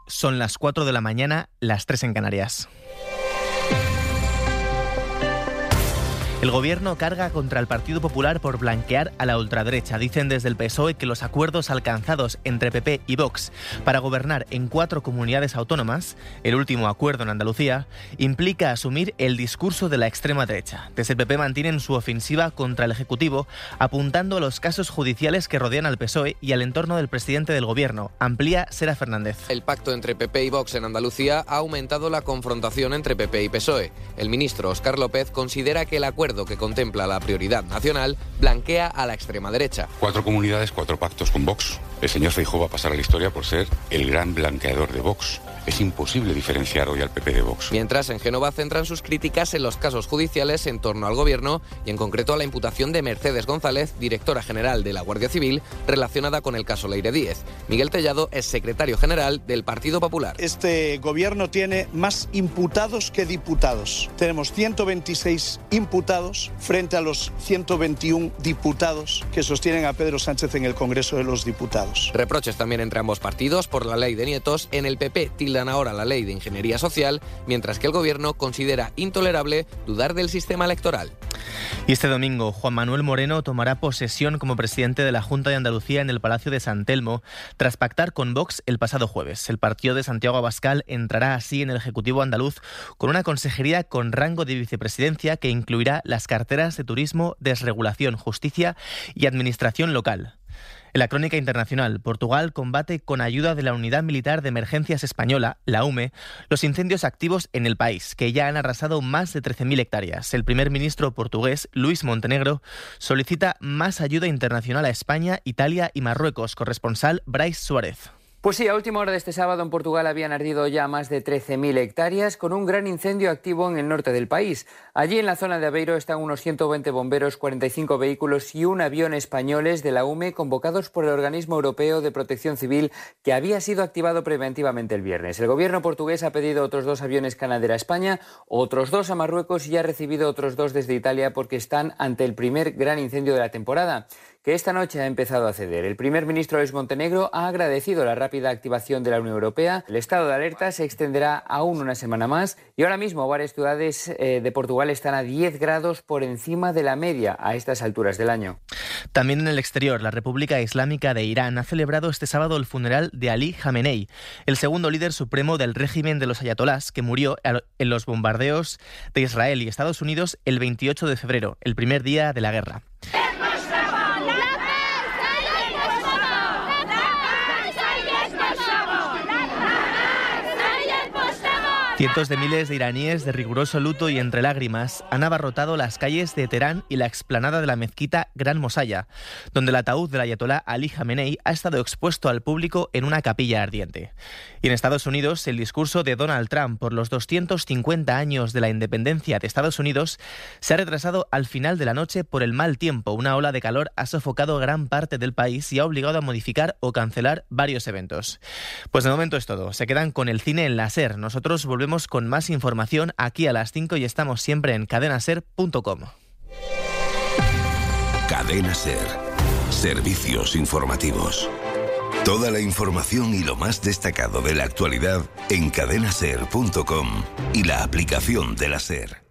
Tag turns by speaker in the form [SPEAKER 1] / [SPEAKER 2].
[SPEAKER 1] Son las 4 de la mañana, las 3 en Canarias. El Gobierno carga contra el Partido Popular por blanquear a la ultraderecha. Dicen desde el PSOE que los acuerdos alcanzados entre PP y Vox para gobernar en 4 comunidades autónomas, el último acuerdo en Andalucía, implica asumir el discurso de la extrema derecha. Desde el PP mantienen su ofensiva contra el Ejecutivo, apuntando a los casos judiciales que rodean al PSOE y al entorno del presidente del Gobierno. Amplía Sera Fernández.
[SPEAKER 2] El pacto entre PP y Vox en Andalucía ha aumentado la confrontación entre PP y PSOE. El ministro Óscar López considera que el acuerdo que contempla la prioridad nacional blanquea a la extrema derecha.
[SPEAKER 3] 4 comunidades, 4 pactos con Vox. El señor Feijóo va a pasar a la historia por ser el gran blanqueador de Vox. Es imposible diferenciar hoy al PP de Vox.
[SPEAKER 2] Mientras, en Génova centran sus críticas en los casos judiciales en torno al Gobierno y en concreto a la imputación de Mercedes González, directora general de la Guardia Civil, relacionada con el caso Leire Díez. Miguel Tellado es secretario general del Partido Popular.
[SPEAKER 4] Este Gobierno tiene más imputados que diputados. Tenemos 126 imputados frente a los 121 diputados que sostienen a Pedro Sánchez en el Congreso de los Diputados.
[SPEAKER 2] Reproches también entre ambos partidos por la ley de nietos. En el PP tildan ahora la ley de ingeniería social, mientras que el Gobierno considera intolerable dudar del sistema electoral.
[SPEAKER 1] Y este domingo, Juan Manuel Moreno tomará posesión como presidente de la Junta de Andalucía en el Palacio de San Telmo, tras pactar con Vox el pasado jueves. El partido de Santiago Abascal entrará así en el Ejecutivo andaluz con una consejería con rango de vicepresidencia que incluirá las carteras de Turismo, Desregulación, Justicia y Administración Local. En la crónica internacional, Portugal combate con ayuda de la Unidad Militar de Emergencias Española, la UME, los incendios activos en el país, que ya han arrasado más de 13.000 hectáreas. El primer ministro portugués, Luís Montenegro, solicita más ayuda internacional a España, Italia y Marruecos. Corresponsal Brais Suárez.
[SPEAKER 5] Pues sí, a última hora de este sábado en Portugal habían ardido ya más de 13.000 hectáreas con un gran incendio activo en el norte del país. Allí en la zona de Aveiro están unos 120 bomberos, 45 vehículos y un avión españoles de la UME convocados por el Organismo Europeo de Protección Civil que había sido activado preventivamente el viernes. El gobierno portugués ha pedido otros 2 aviones Canadair a España, otros 2 a Marruecos y ha recibido otros 2 desde Italia porque están ante el primer gran incendio de la temporada, que esta noche ha empezado a ceder. El primer ministro Luís Montenegro ha agradecido la rápida activación de la Unión Europea. El estado de alerta se extenderá aún una semana más y ahora mismo varias ciudades de Portugal están a 10 grados por encima de la media a estas alturas del año.
[SPEAKER 1] También en el exterior, la República Islámica de Irán ha celebrado este sábado el funeral de Ali Jamenei, el segundo líder supremo del régimen de los ayatolás, que murió en los bombardeos de Israel y Estados Unidos el 28 de febrero, el primer día de la guerra. Cientos de miles de iraníes de riguroso luto y entre lágrimas han abarrotado las calles de Teherán y la explanada de la mezquita Gran Mosalla, donde el ataúd del ayatolá Ali Jamenei ha estado expuesto al público en una capilla ardiente. Y en Estados Unidos, el discurso de Donald Trump por los 250 años de la independencia de Estados Unidos se ha retrasado al final de la noche por el mal tiempo. Una ola de calor ha sofocado gran parte del país y ha obligado a modificar o cancelar varios eventos. Pues de momento es todo. Se quedan con el cine en la SER. Nosotros volvemos con más información aquí a las 5 y estamos siempre en cadenaser.com.
[SPEAKER 6] Cadena SER. Servicios informativos. Toda la información y lo más destacado de la actualidad en cadenaser.com y la aplicación de la SER.